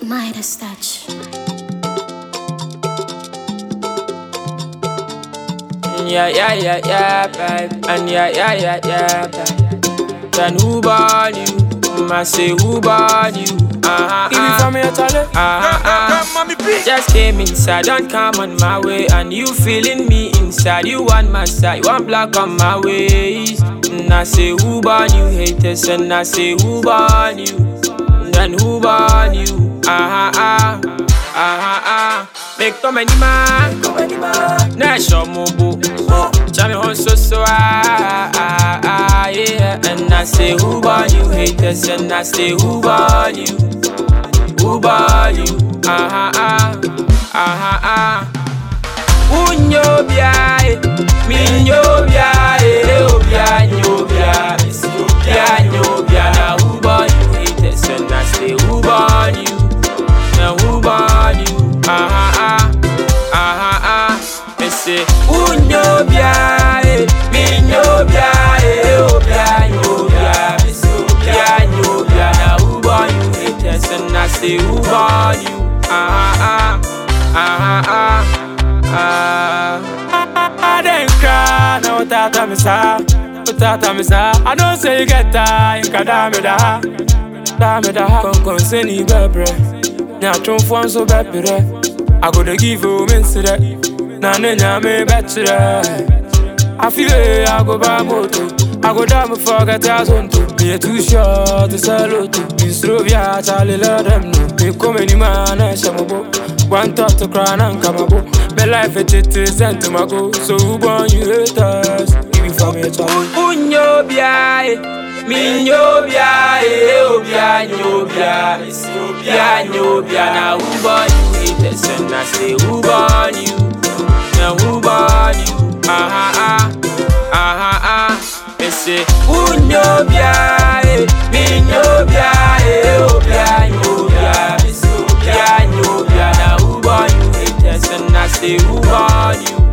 Midas touch. Yeah, babe. And yeah, babe. Then who born you? I say who born you? Just came inside, don't come on my way. And you feeling me inside. You want my side, you want black on my waist. And I say who born you? Haters. And I say who born you? Then who born you? Make come any man, Nasha Mobo. Chami on so yeah. And I say who born you? Haters. And I say who born you? Who born you? Unyobia, minyobia, nyobia, nyobia. Now who born you? Haters. And I say who born you? Now who born you? Me say unyobia, minyobia, nyobia. Me say nyobia. Now who born you? Haters. And I say who born you? I didn't cry, no tata me sa. I don't say you get tired, you can damn it. Come say ni bebre. Nya chumfwan so bepire. I go to give you mince. Na me betre. I feel it, I go back moto. I go down before I get a zone to be too short to sell it to. You strove ya, Charlie, let them know. Me come any man, I shall go. One thought to cry and come up. My life is sent to my go. So who born you haters? Give you for me a child. Unyobia, minyobia, nyobia. Now who born you haters? And I say who born you? Now who born you? Me say unyobia, minyobia, nyobia. Me say nyobia. Now who born you haters? And I say who born you?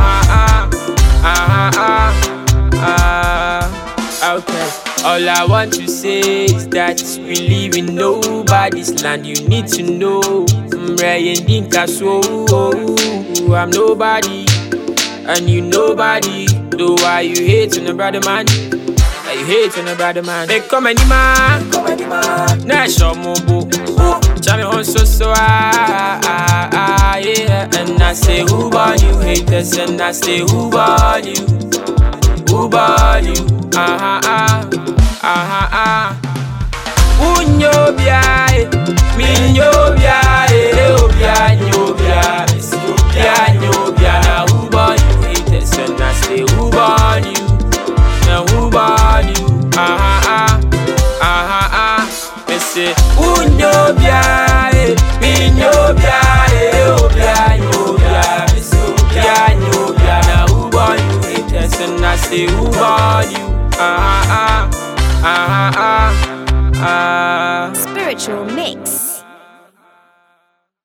Okay. All I want to say is that we live in nobody's land. You need to know I'm nobody, and you nobody. Do why you hate on a brother man? Why you hate on a brother man? Make come any man, Nasha Mobo. Chami on so yeah. And I say who born you? Haters. And I say who born you? Who born you? Unyobia, minyobia, nyobia. Now who born you? Haters. And I say who born you? Now who born you? Me say unyobia, minyobia, nyobia. Me say nyobia. Now who born you? Haters. And I say who born you? Spiritual mix.